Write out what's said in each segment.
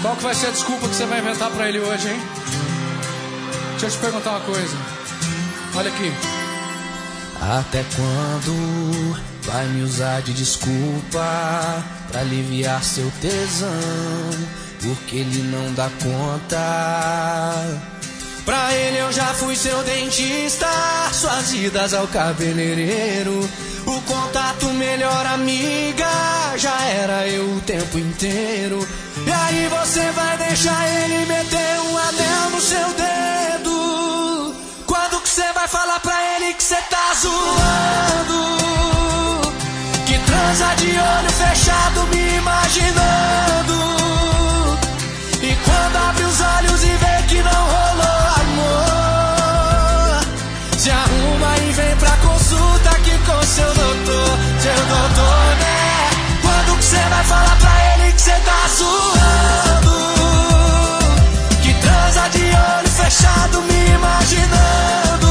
Qual que vai ser a desculpa que você vai inventar pra ele hoje, hein? Deixa eu te perguntar uma coisa. Olha aqui. Até quando vai me usar de desculpa pra aliviar seu tesão? Porque ele não dá conta. Pra ele eu já fui seu dentista, suas idas ao cabeleireiro, o contato melhor amiga, já era eu o tempo inteiro. E aí você vai deixar ele meter um anel no seu dedo? Quando que você vai falar pra ele que você tá zoando? Que transa de olho fechado me imaginando. E quando abre os olhos e vê que não rolou amor, se arruma e vem pra consulta aqui com seu doutor. Seu doutor, né? Quando que você vai falar pra ele que você tá zoando? Que transa de olho fechado me imaginando.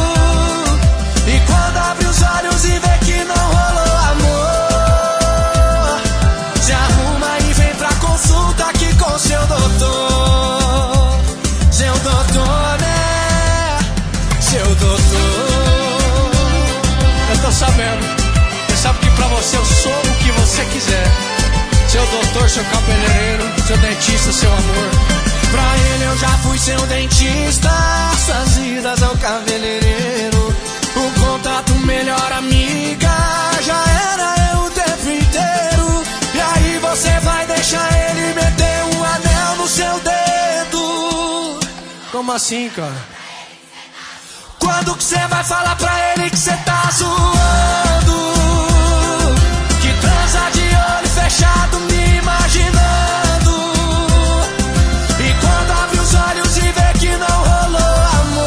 E quando abre os olhos e vê que não rolou amor, se arruma e vem pra consulta aqui com seu doutor. Seu doutor, né? Seu doutor. Eu tô sabendo. Você sabe que pra você eu sou o que você quiser. Seu doutor, seu cabeleireiro, seu dentista, seu amor. Pra ele eu já fui seu dentista, suas idas ao cabeleireiro, o contato melhor amiga, já era eu o tempo inteiro. E aí você vai deixar ele meter um anel no seu dedo? Como assim, cara? Quando que você vai falar pra ele que você tá zoando? Que transa de olho fechado me imaginando. E quando abre os olhos e vê que não rolou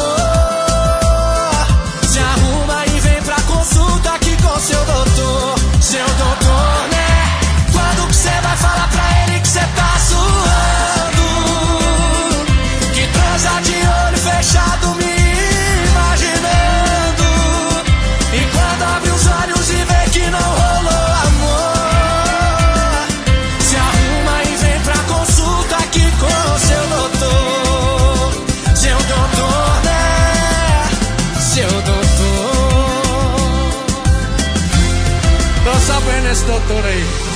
amor, se arruma e vem pra consulta aqui com seu doutor. Seu doutor, né? Quando que você vai falar pra ele que você tá zoando? Que transa de olho fechado me imaginando. E quando abre os olhos e vê que não rolou amor, se arruma e vem pra consulta aqui com seu doutor. Seu doutor, né? Seu doutor. Tô sabendo esse doutor aí.